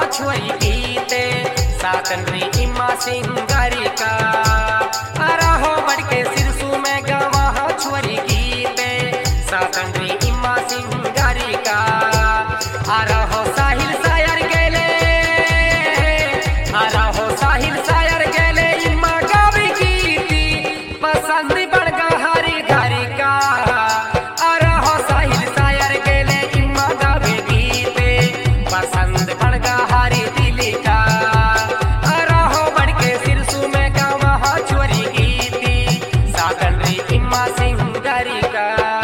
छोरी गीते सातन री इमा सिंगारी का हो बढ़ के सिरसू में गवा छोरी गीते सातन री इमा सिंगारी का हो साहिल सायर गेले हो साहिल सायर गेले इमा गावी गीती पसंद बड़गा हरी घरी का हो साहिल सायर गेले इमा गावी गीते पसंद बड़गा हरी दिली का हो बढ़ के सिरसू में गावा छोरी गीती सातन री इमा सिंगारी का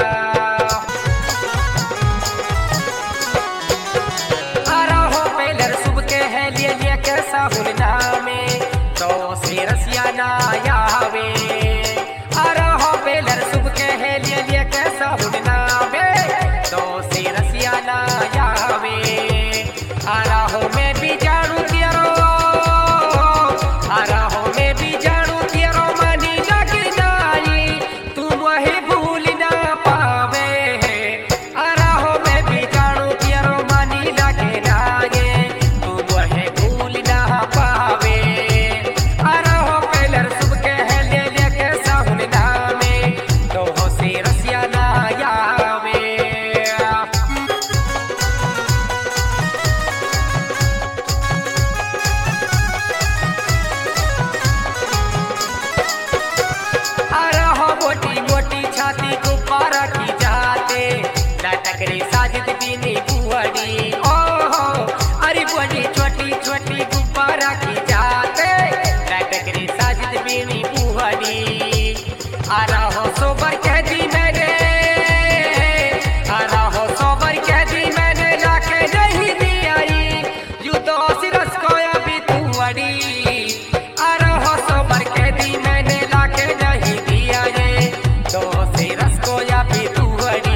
साहुल नामे तो श्री रसिया ना यावे हो बेलर सुब के है लिए के साहुल नामे तो श्री रसिया ना यावे हो मैं भी जानू तेरो हो मैं भी जानू तेरो मनी लगी नाई तू वही भूल ना पावे हो मैं भी जानू तेरो मनी लगे नागे साजिद बीनी बुआड़ी अरे बुआड़ी छोटी छोटी गुब्बारा की जाते लटकरी साजिद बीनी बुआड़ी हो सोबर कह दी मैंने हो सोबर कह दी मैंने लाके नहीं दिया यू तो सिरस को अभी तुअड़ी हो सोबर कह दी मैंने लाके नहीं दिया ये तो सिरस को अभी तुअड़ी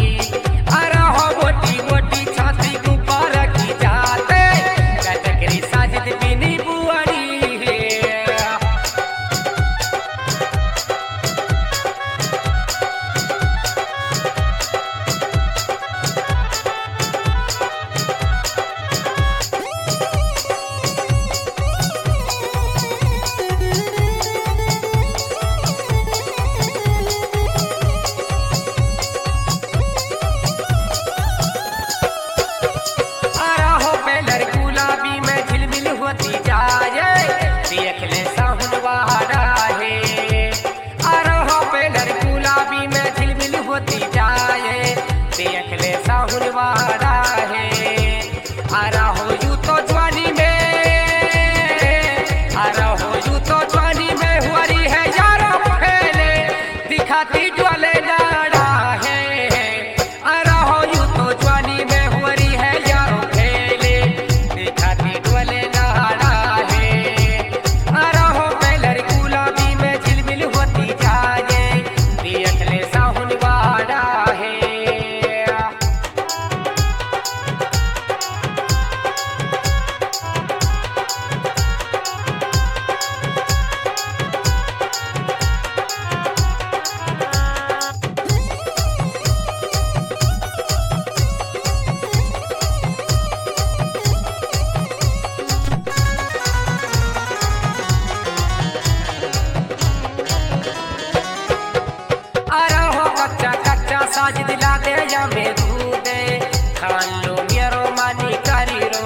साजिद ला दे या में दूधे खान लो मेरो मानी करी रो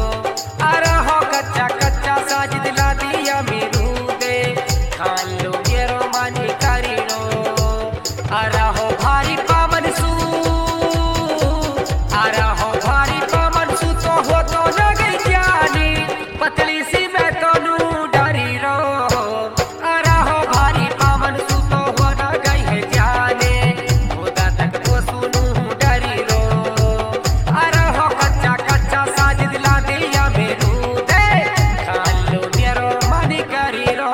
हो कच्चा कच्चा साजिद ला दिया में दूधे खान लो मेरो मानी करी रो हो भारी पावन सू हो भारी पावन सू तो हो तो न गई जानी पतली सी मैं तो नू डरी रो हो भारी पावन सू तो हो न गई है जाने सुनू डरी रो हो कच्चा कच्चा साजिद ला दिया मेरू दे खान लो मेरो मानी करी रो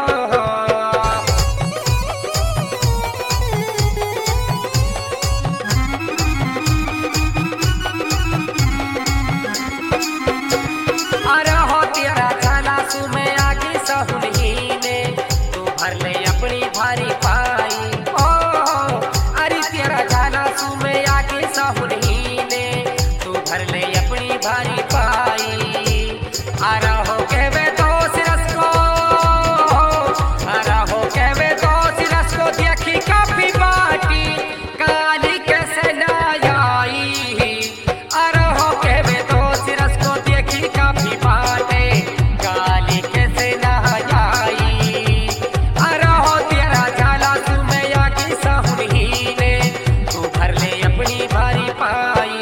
हो तेरा झाला सु में आगे सहुल ही ने तू भर ले अपनी भारी पाई अरे तेरा झाला सु में आगे साहुल ही ने तू भर ले अपनी भारी पाई आरा हो के वे दोस्त रस को, आरा हो के वे दोस्त रस को देखी काफी बाटी काली कैसे ना आई। आरा हो के वे दोस्त रस को देखी काफी बाटे काली कैसे ना आई। आरा हो तेरा झाला तू मैं आगे साहुनी ने तू भर ले अपनी भारी पाई।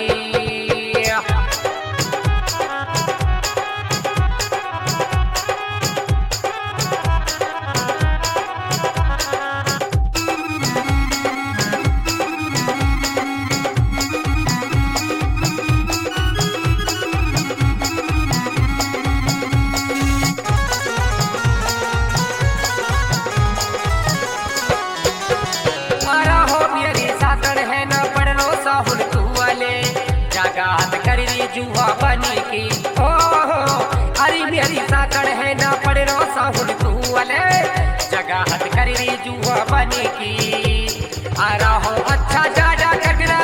आरा हो मेरी सातड़ है न पड़नो साहुल तू वाले जगात कर री जुआ बनी की। ओ हो अरे मेरी सातड़ है न पड़नो साहुल तू वाले जगात कर री जुआ बनी की। आरा हो अच्छा जाडा कटरा,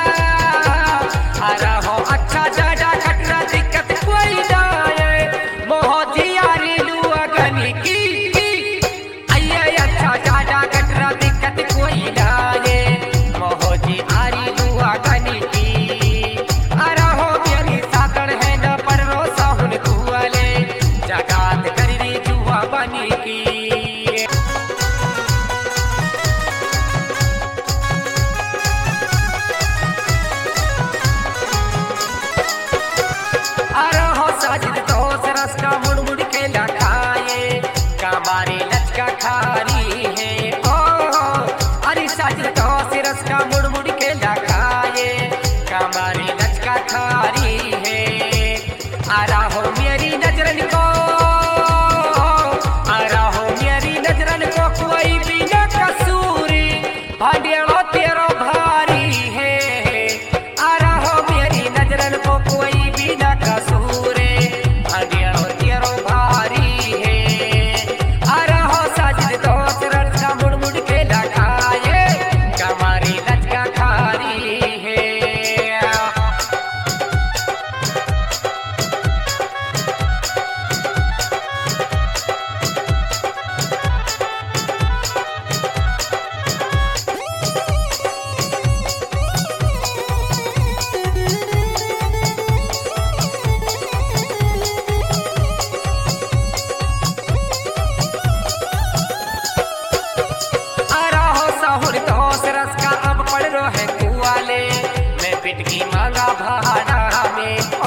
आरा हो अच्छा जाडा कटरा दिक्कत कोई ना है मोहजी यारी लुआ गनी की। आइए अच्छा जाडा कटरा दिक्कत कोई ना है मोहजी आरी लुआ गनी की। आरा हो मेरी सातड़ है न पड़नो साहुल तू वाले जगात कर री जुआ बनी की। आरा हो साजिद दोस्त रस का मुड़ मुड़ के लखाए कामारी लचका खारी है। ओ अरे साजिद दोस्त रस का मुड़ मुड़ के लखाए कामारी लचका खारी है। आरा हो मेरी नजरन को, आरा हो मेरी नजरन को कोई भी न कसूरी भांडियालो तेरो भारी है। आरा हो मेरी नजरन को कोई भी न कसूरे भांडियालो तेरो भारी है। आरा हो साजिद दोस्त रस का मुड़ मुड़ के लखाए कमारी लचका खारी है। आरा हो साहुल दोस्त रस का अब पड़ रो है कुआले मैं पिटकी मांगा भाड़ा में।